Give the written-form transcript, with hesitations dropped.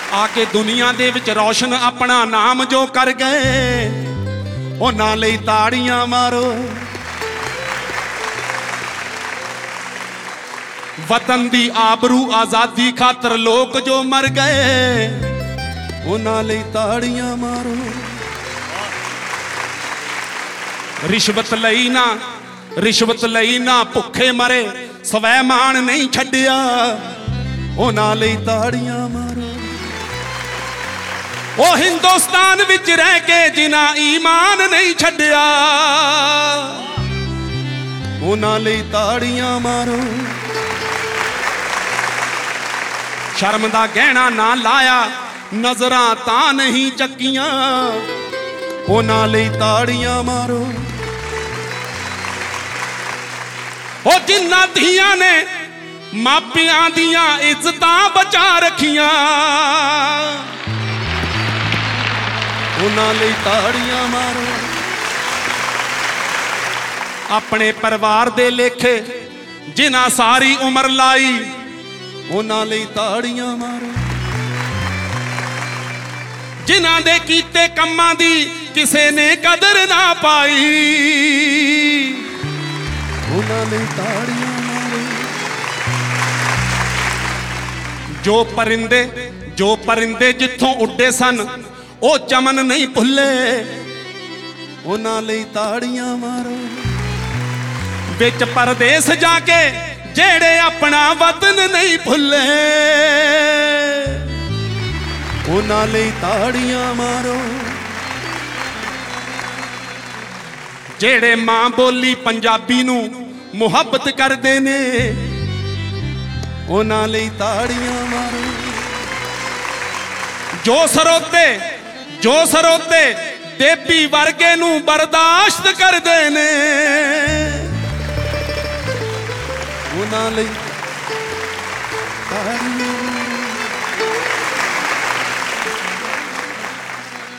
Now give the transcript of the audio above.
आके दुनिया दे विच रोशन अपना नाम जो कर गए, उन्हां लई ताड़ियां मारो। वतन दी आबरू आज़ादी खातर लोग जो मर गए, उन्हां लई ताड़ियां मारो। रिश्वत लई ना भुखे मरे, स्वैमान नहीं छड्डिया, उन्हां लई ताड़ियां मारो। ओ हिंदुस्तान विच रह के जिन्हां ईमान नहीं छड्डिया, उन्हां लई ताड़ियां मारो। शर्म दा गहना ना लाया, नजरां तां नहीं चक्कियां, उन्हां लई ताड़ियां मारो। ओ जिन्हां धीआं ने मापियां दियां इज्जतां बचा रखियां, उन्हां लई ताड़ियां मारो। अपने परिवार दे लेखे जिन्हां सारी उम्र लाई, उन्हां लई ताड़ियां मारो। जिन्हां दे कीते कम्मां दी किसे ने कदर ना पाई, उन्हां लई ताड़ियां मारो। जो परिंदे जिथों उड्डे सन, ओ चमन नहीं भुले, उन्हां लई ताड़ियां मारो। विच परदेस जाके जेड़े अपना वतन नहीं भुले, उन्हां लई ताड़ियां मारो। जेड़े मां बोली पंजाबी नू मुहब्बत करदे ने, उन्हां लई ताड़ियां मारो। जो सरोते देवी वर्गे नू बर्दाश्त करदे ने, उन्हां लई ताड़ियां